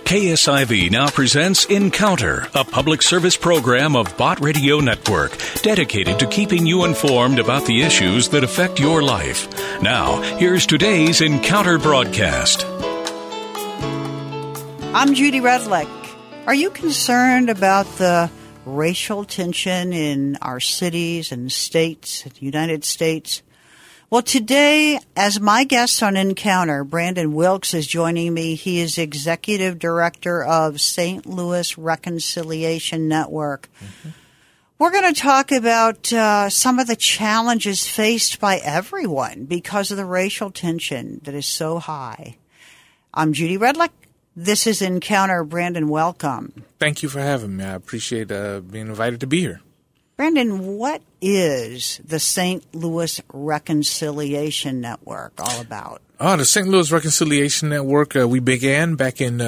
KSIV now presents Encounter, a public service program of Bott Radio Network, dedicated to keeping you informed about the issues that affect your life. Now, here's today's Encounter broadcast. I'm Judy Redlick. Are you concerned about the racial tension in our cities and states, the United States? Well, today, as my guest on Encounter, Brandon Wilkes is joining me. He is Executive Director of St. Louis Reconciliation Network. Mm-hmm. We're going to talk about some of the challenges faced by everyone because of the racial tension that is so high. I'm Judy Redlick. This is Encounter. Brandon, welcome. Thank you for having me. I appreciate being invited to be here. Brandon, what is the St. Louis Reconciliation Network all about? The St. Louis Reconciliation Network, we began back in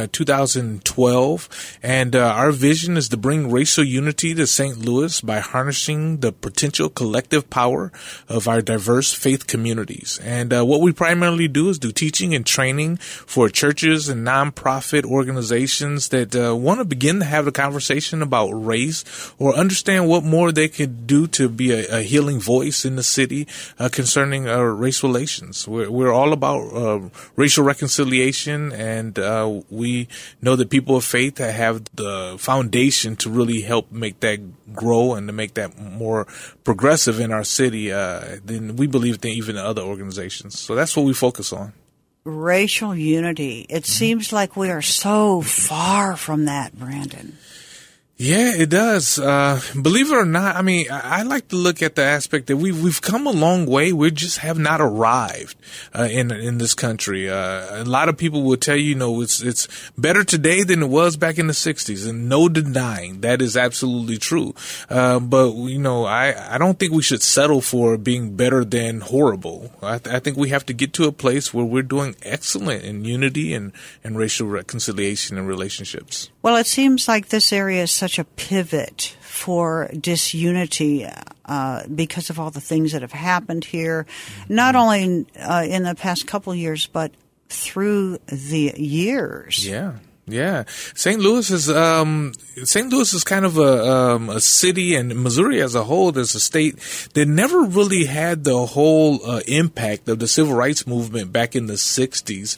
2012, and our vision is to bring racial unity to St. Louis by harnessing the potential collective power of our diverse faith communities. And what we primarily do is do teaching and training for churches and nonprofit organizations that want to begin to have a conversation about race or understand what more they could do to be a healing voice in the city concerning race relations. We're all about racial reconciliation, and we know that people of faith have the foundation to really help make that grow and to make that more progressive in our city than we believe than even other organizations. So that's what we focus on. Racial unity. It seems like we are so far from that, Brandon. Yeah, it does. Believe it or not, I mean, I like to look at the aspect that we've come a long way. We just have not arrived in this country. A lot of people will tell you, it's better today than it was back in the 60s, and no denying that is absolutely true. But I don't think we should settle for being better than horrible. I think we have to get to a place where we're doing excellent in unity and racial reconciliation and relationships. Well, it seems like this area is such a pivot for disunity because of all the things that have happened here, not only in the past couple of years, but through the years. Yeah. St. Louis is kind of a city, and Missouri as a whole is a state that never really had the whole impact of the civil rights movement back in the 60s.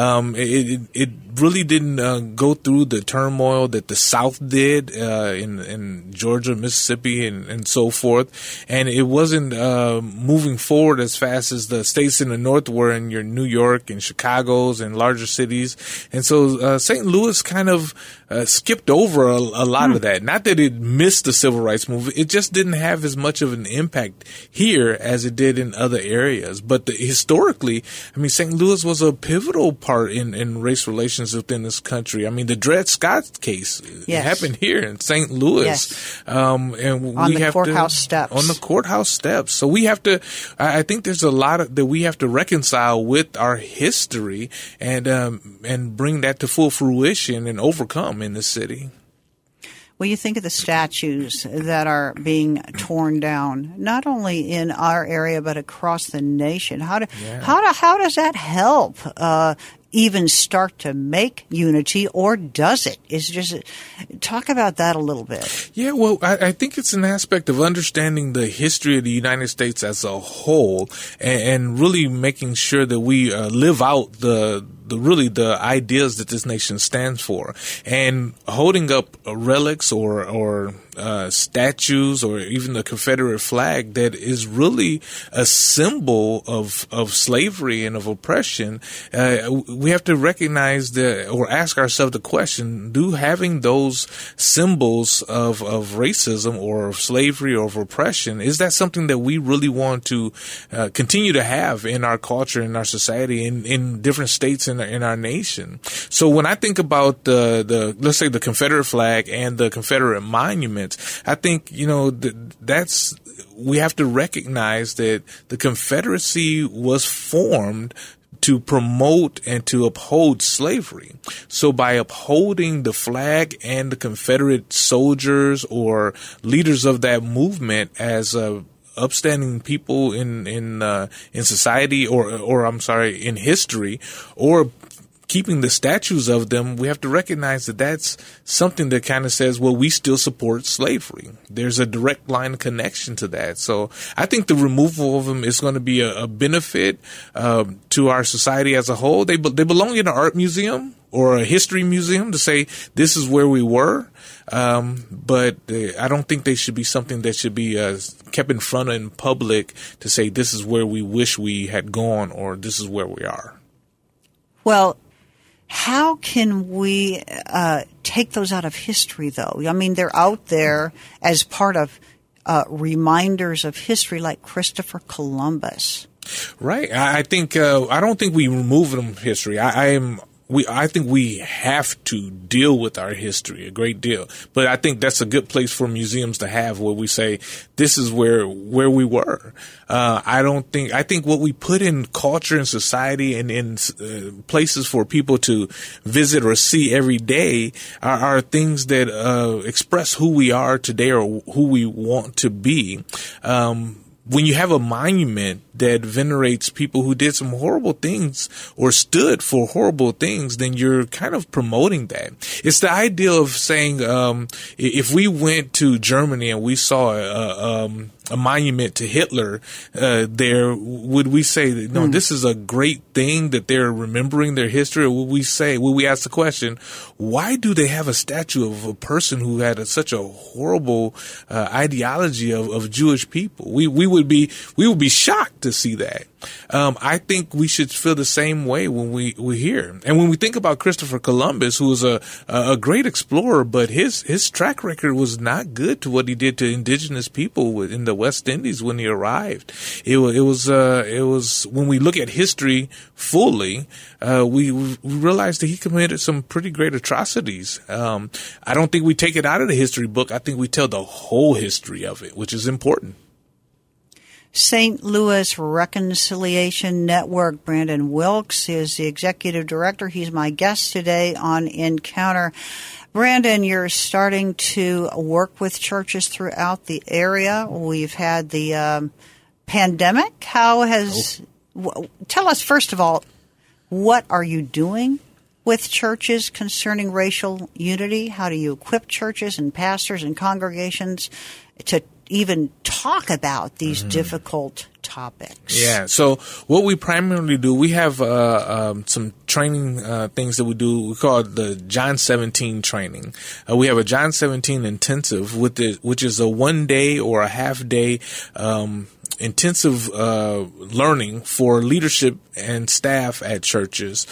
It really didn't go through the turmoil that the South did in Georgia, Mississippi, and so forth. And it wasn't moving forward as fast as the states in the North were in your New York and Chicago's and larger cities. And so St. Louis kind of skipped over a lot of that. Not that it missed the civil rights movement. It just didn't have as much of an impact here as it did in other areas. But historically, I mean, St. Louis was a pivotal part in race relations within this country. I mean, the Dred Scott case happened here in St. Louis. Yes. And on the courthouse steps. On the courthouse steps. So we have to, I think there's a lot that we have to reconcile with our history and bring that to full fruition and overcome in the city. Well, you think of the statues that are being torn down, not only in our area but across the nation. How does that help even start to make unity, or does it? Talk about that a little bit. Yeah, well, I think it's an aspect of understanding the history of the United States as a whole, and really making sure that we live out the ideas that this nation stands for, and holding up relics or statues or even the Confederate flag that is really a symbol of slavery and of oppression. We have to recognize or ask ourselves the question: do having those symbols of racism or of slavery or of oppression, is that something that we really want to continue to have in our culture, in our society, in different states in our nation? So when I think about let's say the Confederate flag and the Confederate monuments, I think, we have to recognize that the Confederacy was formed to promote and to uphold slavery. So by upholding the flag and the Confederate soldiers or leaders of that movement as upstanding people in society or in history, or keeping the statues of them, we have to recognize that that's something that kind of says, well, we still support slavery. There's a direct line of connection to that. So I think the removal of them is going to be a benefit to our society as a whole. They belong in an art museum or a history museum to say this is where we were. But I don't think they should be something that should be kept in front of in public to say this is where we wish we had gone or this is where we are. Well, how can we take those out of history, though? I mean, they're out there as part of reminders of history like Christopher Columbus. Right. I think I don't think we remove them from history. I think we have to deal with our history a great deal, but I think that's a good place for museums to have where we say this is where we were. I think what we put in culture and society and in places for people to visit or see every day are things that express who we are today or who we want to be. When you have a monument that venerates people who did some horrible things or stood for horrible things, then you're kind of promoting that. It's the idea of saying, if we went to Germany and we saw a monument to Hitler there, would we say, no, this is a great thing that they're remembering their history? Or would we ask the question, why do they have a statue of a person who had such a horrible ideology of Jewish people? We would be shocked to see that. I think we should feel the same way when we hear. And when we think about Christopher Columbus, who was a great explorer, but his track record was not good to what he did to indigenous people in the West Indies when he arrived. It was when we look at history fully, we realize that he committed some pretty great atrocities. I don't think we take it out of the history book. I think we tell the whole history of it, which is important. St. Louis Reconciliation Network, Brandon Wilkes is the executive director. He's my guest today on Encounter. Brandon, you're starting to work with churches throughout the area. We've had the pandemic. Tell us, first of all, what are you doing with churches concerning racial unity? How do you equip churches and pastors and congregations to even talk about these difficult topics? Yeah. So what we primarily do, we have some training things that we do. We call it the John 17 training. We have a John 17 intensive which is a 1 day or a half day intensive learning for leadership and staff at churches.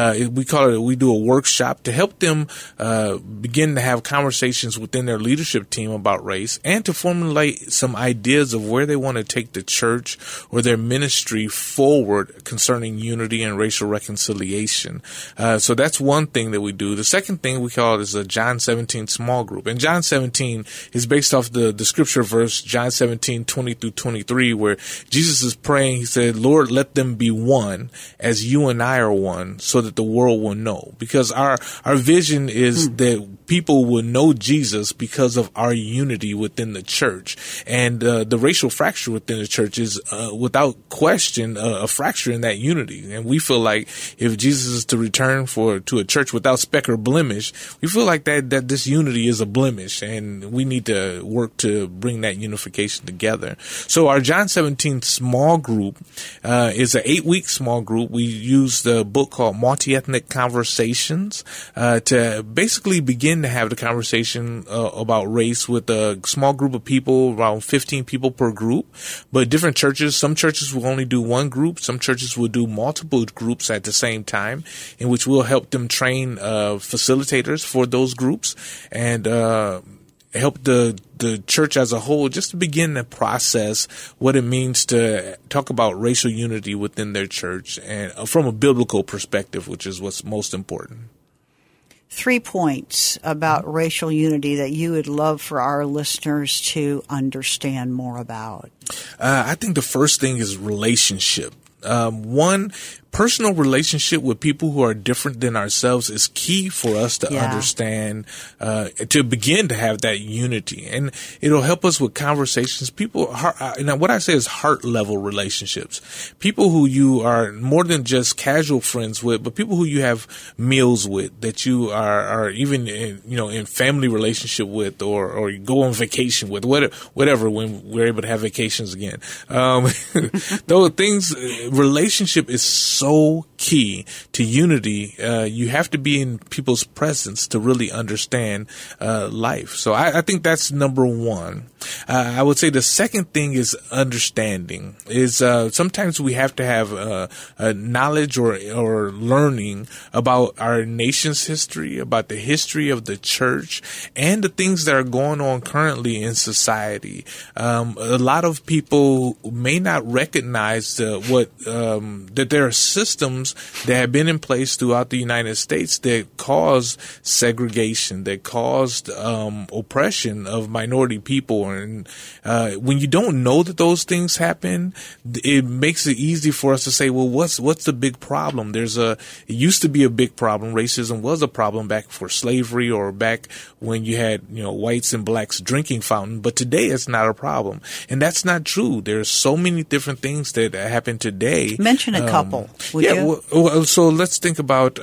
We do a workshop to help them begin to have conversations within their leadership team about race and to formulate some ideas of where they want to take the church or their ministry forward concerning unity and racial reconciliation. So that's one thing that we do. The second thing we call it is a John 17 small group. And John 17 is based off the scripture verse, John 17, 20 through 23, where Jesus is praying. He said, Lord, let them be one as you and I are one so that the world will know. Because our vision is that people will know Jesus because of our unity within the church. And the racial fracture within the church is without question a fracture in that unity. And we feel like if Jesus is to return to a church without speck or blemish, we feel like that this unity is a blemish, and we need to work to bring that unification together. So our John 17 small group is an 8-week small group. We use the book called Multi-Ethnic Conversations to basically begin to have the conversation about race with a small group of people, around 15 people per group. But different churches, some churches will only do one group. Some churches will do multiple groups at the same time, in which we'll help them train facilitators for those groups and help the church as a whole just to begin to process what it means to talk about racial unity within their church and from a biblical perspective, which is what's most important. 3 points about racial unity that you would love for our listeners to understand more about. I think the first thing is relationship. One personal relationship with people who are different than ourselves is key for us to understand, to begin to have that unity. And it'll help us with conversations. People, and what I say is heart level relationships. People who you are more than just casual friends with, but people who you have meals with, that you are even in family relationship with, or you go on vacation with, whatever, when we're able to have vacations again. Those things, relationship is so key to unity. You have to be in people's presence to really understand life. So I think that's number one. I would say the second thing is understanding. Is sometimes we have to have knowledge or learning about our nation's history, about the history of the church, and the things that are going on currently in society. A lot of people may not recognize that there are systems that have been in place throughout the United States that caused segregation, that caused oppression of minority people. And when you don't know that those things happen, it makes it easy for us to say, well, what's the big problem? It used to be a big problem. Racism was a problem back for slavery, or back when you had whites and blacks drinking fountain, but today it's not a problem. And that's not true. There's so many different things that happen today. Mention a couple, would you? Well, so let's think about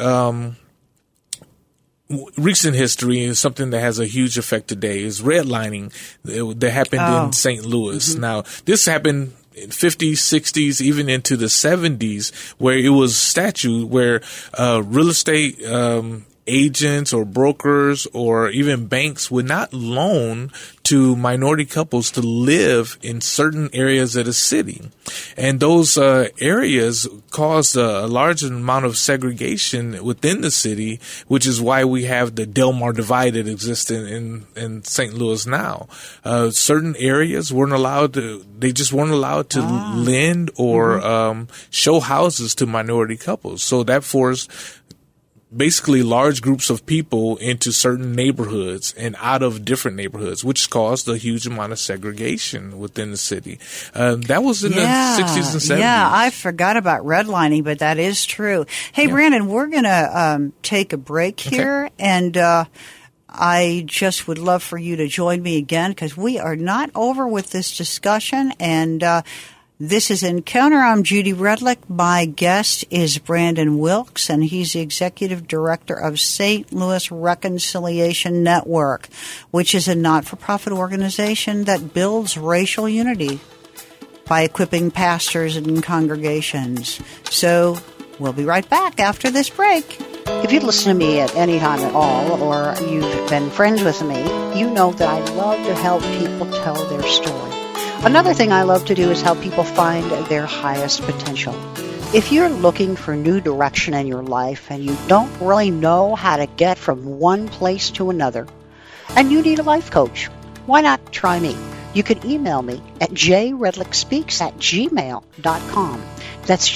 recent history. Is something that has a huge effect today is redlining that happened in St. Louis. Mm-hmm. Now, this happened in 50s, 60s, even into the 70s, where it was statute where real estate agents or brokers or even banks would not loan to minority couples to live in certain areas of the city. And those areas caused a large amount of segregation within the city, which is why we have the Delmar Divide that exists in St. Louis now. Certain areas they just weren't allowed to lend or show houses to minority couples. So that forced basically large groups of people into certain neighborhoods and out of different neighborhoods, which caused a huge amount of segregation within the city. That was in the 60s and 70s. Yeah, I forgot about redlining, but that is true. Hey, Brandon, we're going to take a break here, and I just would love for you to join me again, because we are not over with this discussion, and this is Encounter. I'm Judy Redlick. My guest is Brandon Wilkes, and he's the Executive Director of St. Louis Reconciliation Network, which is a not-for-profit organization that builds racial unity by equipping pastors and congregations. So we'll be right back after this break. If you'd listen to me at any time at all, or you've been friends with me, you know that I love to help people tell their story. Another thing I love to do is help people find their highest potential. If you're looking for new direction in your life and you don't really know how to get from one place to another, and you need a life coach, why not try me? You can email me at jredlichspeaks@gmail.com. That's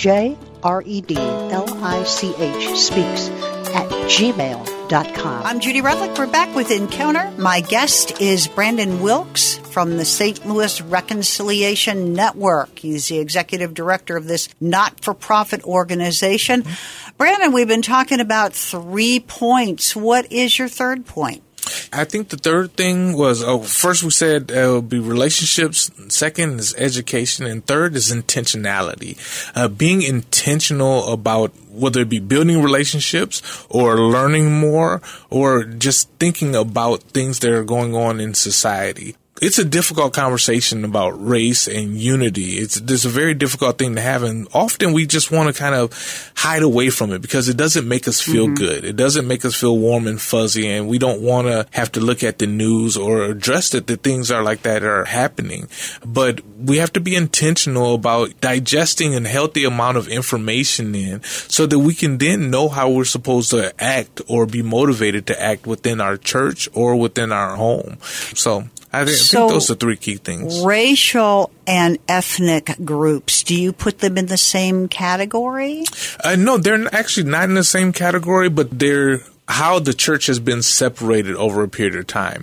JREDLICH speaks@gmail.com. I'm Judy Redlick. We're back with Encounter. My guest is Brandon Wilkes from the St. Louis Reconciliation Network. He's the executive director of this not-for-profit organization. Mm-hmm. Brandon, we've been talking about 3 points. What is your third point? I think the third thing was, first we said it would be relationships, second is education, and third is intentionality. Being intentional about whether it be building relationships or learning more or just thinking about things that are going on in society. It's a difficult conversation about race and unity. There's a very difficult thing to have, and often we just want to kind of hide away from it because it doesn't make us feel good. It doesn't make us feel warm and fuzzy, and we don't want to have to look at the news or address that things are like that are happening. But we have to be intentional about digesting a healthy amount of information in so that we can then know how we're supposed to act or be motivated to act within our church or within our home. So I think those are 3 key things. Racial and ethnic groups, do you put them in the same category? No, they're actually not in the same category, but they're how the church has been separated over a period of time.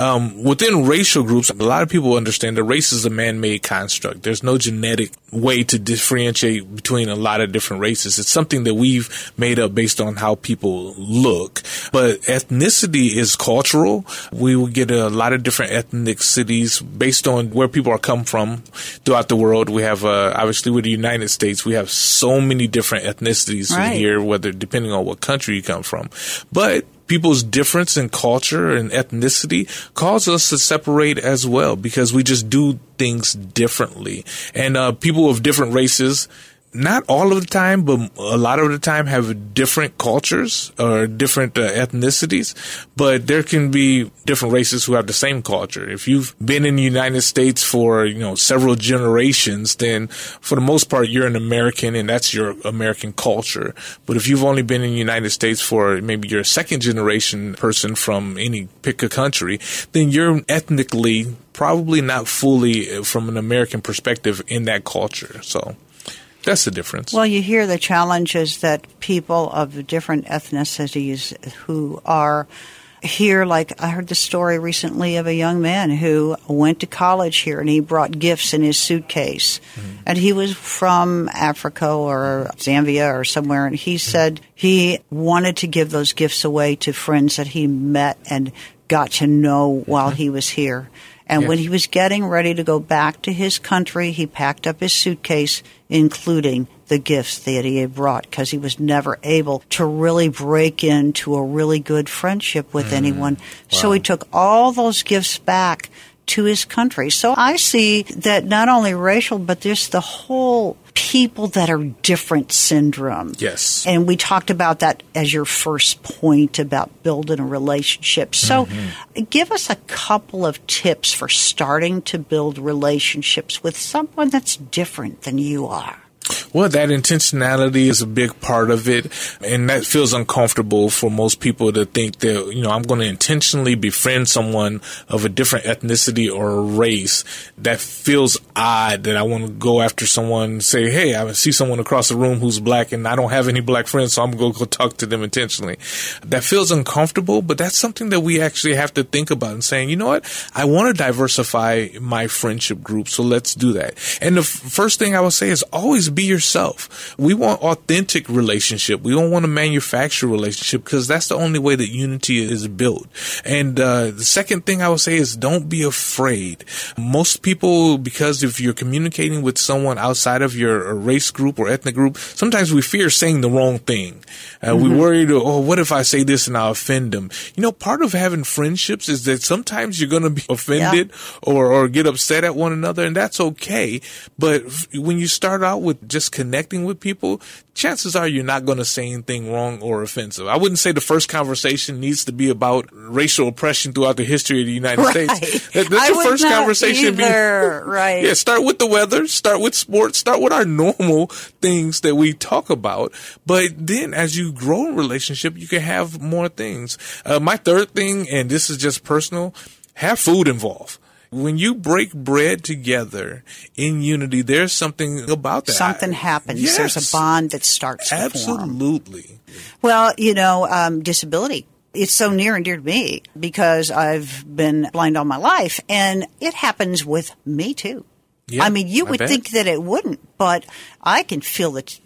Within racial groups, a lot of people understand that race is a man-made construct. There's no genetic way to differentiate between a lot of different races. It's something that we've made up based on how people look. But ethnicity is cultural. We will get a lot of different ethnicities based on where people are come from throughout the world. We have, obviously with the United States, we have so many different ethnicities here, whether depending on what country you come from. But people's difference in culture and ethnicity cause us to separate as well, because we just do things differently. And people of different races, not all of the time, but a lot of the time, have different cultures or different ethnicities. But there can be different races who have the same culture. If you've been in the United States for, several generations, then for the most part, you're an American and that's your American culture. But if you've only been in the United States for maybe you're a second generation person from pick a country, then you're ethnically probably not fully from an American perspective in that culture. So that's the difference. Well, you hear the challenges that people of different ethnicities who are here, like I heard the story recently of a young man who went to college here and he brought gifts in his suitcase. Mm-hmm. And he was from Africa or Zambia or somewhere, and he said he wanted to give those gifts away to friends that he met and got to know while he was here. And when he was getting ready to go back to his country, he packed up his suitcase, including the gifts that he had brought, because he was never able to really break into a really good friendship with anyone. Wow. So he took all those gifts back to his country. So I see that not only racial, but there's the whole people that are different syndrome. Yes. And we talked about that as your first point about building a relationship. So give us a couple of tips for starting to build relationships with someone that's different than you are. Well, that intentionality is a big part of it, and that feels uncomfortable for most people to think that, I'm going to intentionally befriend someone of a different ethnicity or race. That feels odd, that I want to go after someone and say, hey, I see someone across the room who's black and I don't have any black friends, so I'm going to go talk to them intentionally. That feels uncomfortable, but that's something that we actually have to think about and saying, you know what, I want to diversify my friendship group, so let's do that. And the first thing I would say is always be yourself. We want authentic relationship. We don't want to manufacture relationship, because that's the only way that unity is built. And the second thing I would say is don't be afraid. Most people, because if you're communicating with someone outside of your race group or ethnic group, sometimes we fear saying the wrong thing. We worry, what if I say this and I'll offend them? Part of having friendships is that sometimes you're going to be offended or get upset at one another, and that's okay. But when you start out with just connecting with people, chances are you're not going to say anything wrong or offensive. I wouldn't say the first conversation needs to be about racial oppression throughout the history of the United States. That's the first conversation. Right. Yeah, start with the weather, start with sports, start with our normal things that we talk about. But then as you grow in relationship, you can have more things. My third thing, and this is just personal, have food involved. When you break bread together in unity, there's something about that. Something happens. Yes. There's a bond that starts to form. Absolutely. Well, disability. It's so near and dear to me because I've been blind all my life, and it happens with me too. Yeah, I mean, you would think that it wouldn't, but I can feel that,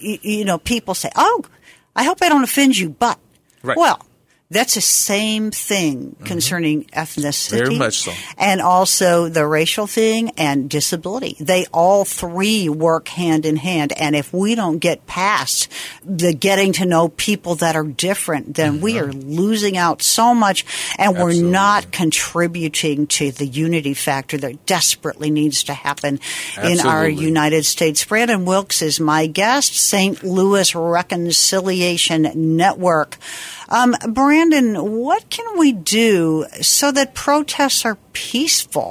people say, oh, I hope I don't offend you, but. Right. Well, that's the same thing concerning ethnicity. Very much so. And also the racial thing and disability. They all three work hand in hand. And if we don't get past the getting to know people that are different, then we are losing out so much, and we're not contributing to the unity factor that desperately needs to happen in our United States. Brandon Wilkes is my guest, St. Louis Reconciliation Network. Brandon, what can we do so that protests are peaceful?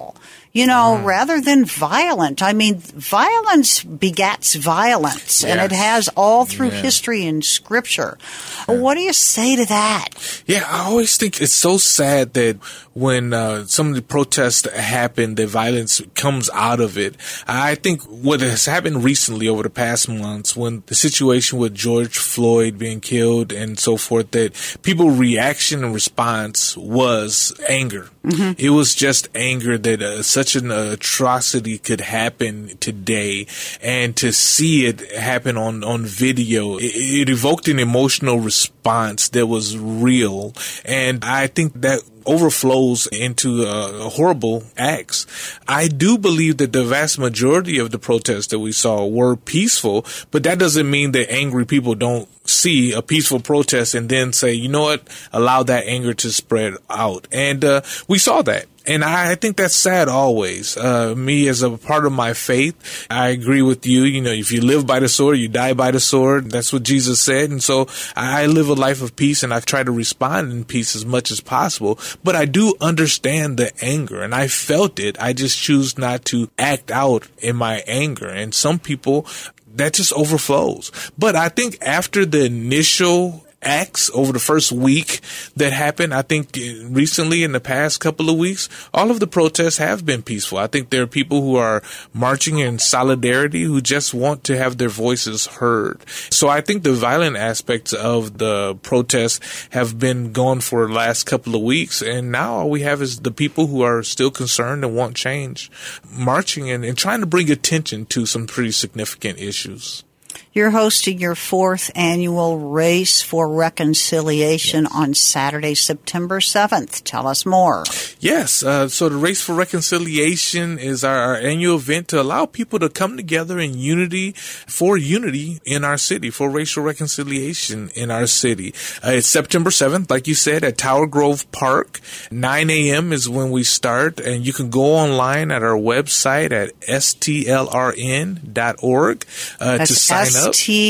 rather than violent. I mean, violence begats violence, and it has all through history and Scripture. What do you say to that? Yeah, I always think it's so sad that when some of the protests happen, the violence comes out of it. I think what has happened recently over the past months, when the situation with George Floyd being killed and so forth, that people's reaction and response was anger. Mm-hmm. It was just anger that such an atrocity could happen today, and to see it happen on video, it evoked an emotional response that was real, and I think that overflows into horrible acts. I do believe that the vast majority of the protests that we saw were peaceful, but that doesn't mean that angry people don't see a peaceful protest and then say, you know what, allow that anger to spread out. And we saw that. And I think that's sad always. Me, as a part of my faith, I agree with you. If you live by the sword, you die by the sword. That's what Jesus said. And so I live a life of peace, and I try to respond in peace as much as possible. But I do understand the anger, and I felt it. I just choose not to act out in my anger. And some people, that just overflows. But I think after the initial acts over the first week that happened, I think recently in the past couple of weeks, all of the protests have been peaceful. I think there are people who are marching in solidarity who just want to have their voices heard. So I think the violent aspects of the protests have been gone for the last couple of weeks, and now all we have is the people who are still concerned and want change marching and trying to bring attention to some pretty significant issues. You're hosting your 4th annual Race for Reconciliation on Saturday, September 7th. Tell us more. Yes. So the Race for Reconciliation is our annual event to allow people to come together in unity in our city, for racial reconciliation in our city. It's September 7th, like you said, at Tower Grove Park. 9 a.m. is when we start, and you can go online at our website at stlrn.org to sign up.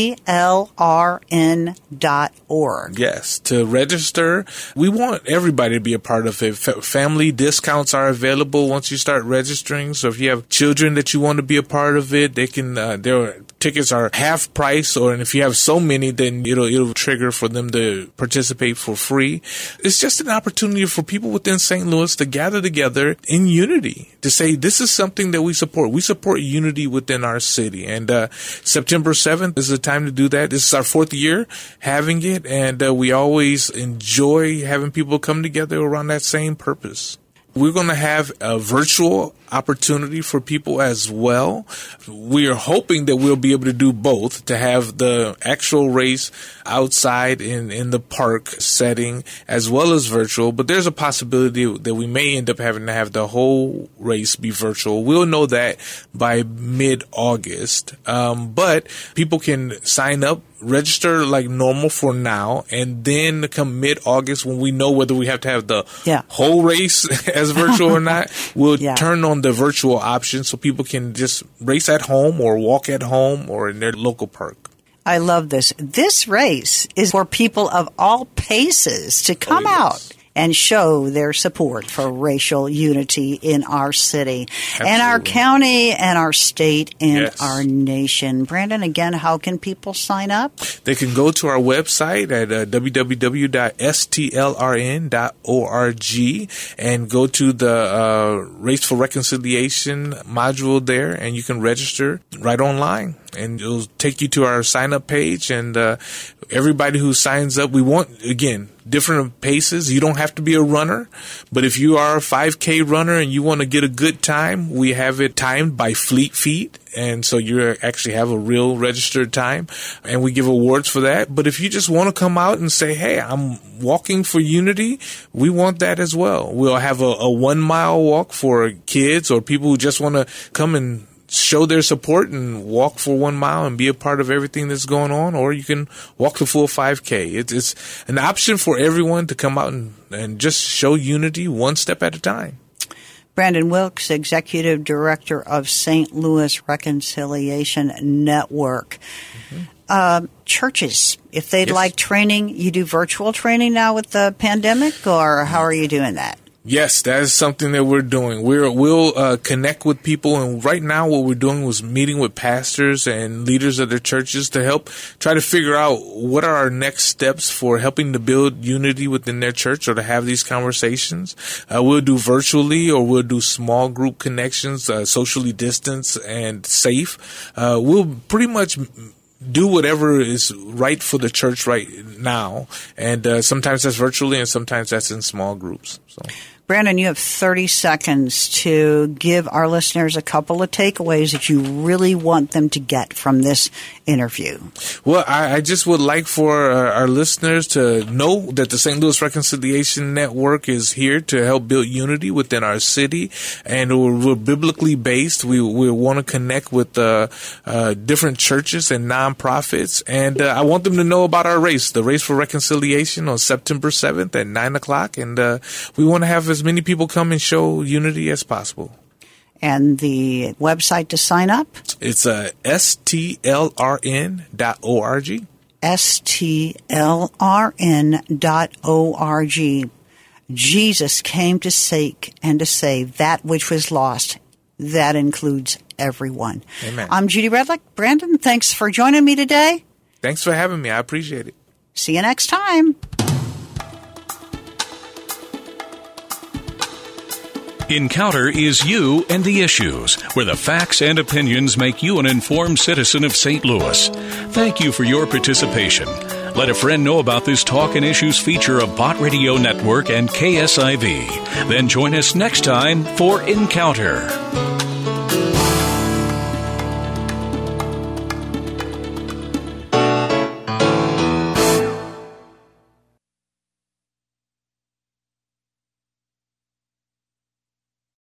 STLRN.org. Yes, to register. We want everybody to be a part of it. Family discounts are available once you start registering. So if you have children that you want to be a part of it, they can. Their tickets are half price, and if you have so many, then it'll trigger for them to participate for free. It's just an opportunity for people within St. Louis to gather together in unity to say this is something that we support. We support unity within our city, and September 7th is the time to do that. This is our 4th year having it, and we always enjoy having people come together around that same purpose. We're going to have a virtual opportunity for people as well. We are hoping that we'll be able to do both, to have the actual race outside in the park setting as well as virtual, but there's a possibility that we may end up having to have the whole race be virtual. We'll know that by mid-August, but people can sign up, register like normal for now, and then come mid-August, when we know whether we have to have the whole race as virtual or not, we'll turn on the virtual option so people can just race at home or walk at home or in their local park. I love this. This race is for people of all paces to come out and show their support for racial unity in our city, and our county, and our state, and our nation. Brandon, again, how can people sign up? They can go to our website at www.stlrn.org and go to the Race for Reconciliation module there, and you can register right online. And it'll take you to our sign-up page, and everybody who signs up, we want, again, different paces. You don't have to be a runner, but if you are a 5K runner and you want to get a good time, we have it timed by Fleet Feet, and so you actually have a real registered time, and we give awards for that. But if you just want to come out and say, hey, I'm walking for unity, we want that as well. We'll have a 1 mile walk for kids or people who just want to come and show their support and walk for 1 mile and be a part of everything that's going on, or you can walk the full 5K. It's an option for everyone to come out and just show unity one step at a time. Brandon Wilkes, Executive Director of St. Louis Reconciliation Network. Mm-hmm. Churches, if they'd like training, you do virtual training now with the pandemic, or how are you doing that? Yes, that is something that we're doing. We'll connect with people, and right now what we're doing was meeting with pastors and leaders of their churches to help try to figure out what are our next steps for helping to build unity within their church or to have these conversations. We'll do virtually, or we'll do small group connections, socially distanced and safe. We'll pretty much do whatever is right for the church right now. And sometimes that's virtually and sometimes that's in small groups. So, Brandon, you have 30 seconds to give our listeners a couple of takeaways that you really want them to get from this interview. Well, I just would like for our listeners to know that the St. Louis Reconciliation Network is here to help build unity within our city, and we're biblically based. We want to connect with different churches and nonprofits, and I want them to know about our race, the Race for Reconciliation, on September 7th at 9 o'clock, and we want to have as many people come and show unity as possible. And the website to sign up? It's stlrn.org. stlrn.org. Jesus came to seek and to save that which was lost. That includes everyone. Amen. I'm Judy Redlick. Brandon, thanks for joining me today. Thanks for having me. I appreciate it. See you next time. Encounter is you and the issues, where the facts and opinions make you an informed citizen of St. Louis. Thank you for your participation. Let a friend know about this Talk and Issues feature of Bott Radio Network and KSIV. Then join us next time for Encounter.